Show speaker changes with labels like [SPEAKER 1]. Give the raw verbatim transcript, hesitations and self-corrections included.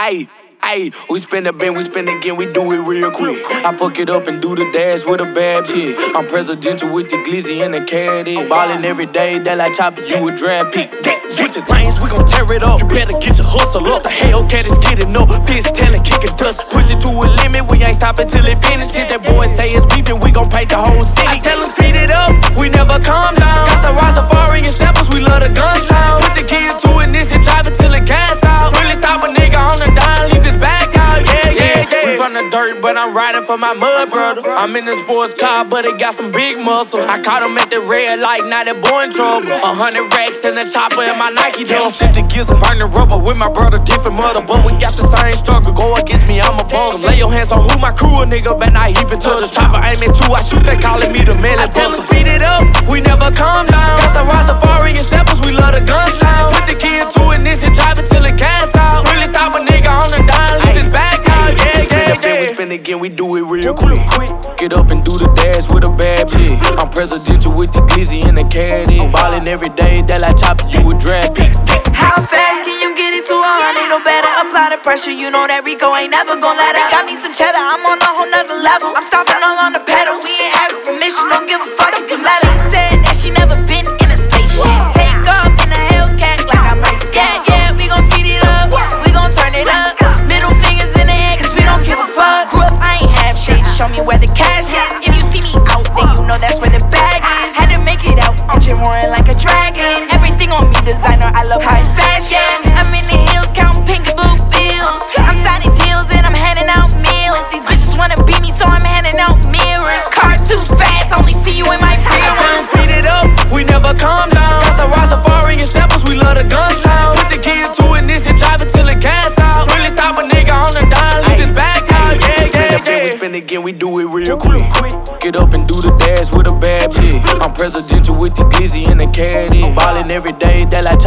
[SPEAKER 1] Ayy. Ayy, we spin the bin, we spin again, we do it real quick. I fuck it up and do the dash with a bad chick. I'm presidential with the glizzy and the caddy. Ballin' every day, that like chopping you a draft pick. Switching lanes, we gon' tear it up. You better get your hustle up. The Hellcat is getting up. Bitch telling, kicking dust. Push it to a limit, we ain't stopping till it finish. If that boy say it's beeping, we gon' paint the whole city. I tell him speed it up, we never calm down. Got some Ross Safari and steppers, we love the gun sound. Put the key into ignition, drive it till it gas out. Really stop a nigga on the dime, leave his back out. Yeah, yeah, yeah. We from the dirt, but I'm riding for my mud brother. I'm in the sports car, but it got some big muscle. I caught him at the red light, now that boy in trouble. A hundred racks in the chopper and my Nike dog. Shit that gives him burning rubber with my brother, different mother. But we got the same struggle, go against me, I'm a boss. Lay your hands on who my crew, a nigga, but not even touch. The chopper aim at you, I shoot, they calling me the man. I tell him speed it up, we never calm down. Got some Ross Safari and steppers, we love the gun sound. Put the key into ignition, drive it till it gas out. Really stop a nigga on the dime, leave his back out. Yeah, yeah, yeah. We spin again, we do it real quick. Get up and do the dash with a bad chick. I'm presidential with the glizzy and the caddy. Ballin' every day, that like chopping you a draft pick.
[SPEAKER 2] How fast can you get it to a hundred or better? Apply the pressure, you know that Rico ain't never gon' let it. Got me some cheddar, I'm on a whole nother level. I'm stomping all on the pedal, we ain't asking permission, don't give a fuck if you let her. She said that she never been in a spaceship. Take off in a Hellcat like I'm racing. Yeah, yeah, we gon' speed it up, we gon' turn it up. Middle fingers in the air, cause we don't give a fuck. Grew up, I ain't have shit, show me where the cash is. If you see me out, then you know that's where the bag is. Had to make it out, engine roaring like a dragon. Everything on me designer, I love high fashion. I'm in the hills, counting pink and blue bills. I'm signing deals and I'm handing out meals. These bitches wanna beat me, so I'm handing out mirrors. Car too fast, only see you in my rear.
[SPEAKER 1] I tell him speed it up, we never calm down. Got some Ross Safari and steppers, we love the gun sound. Put the key into ignition, drive it till it gas out. Really stop a nigga on the dime, leave his back out. Yeah, yeah, yeah. We spin again, we do it real quick. Get up and do the dash with a bad chick. I'm presidential with the glizzy and the caddy. Ballin' every day, that like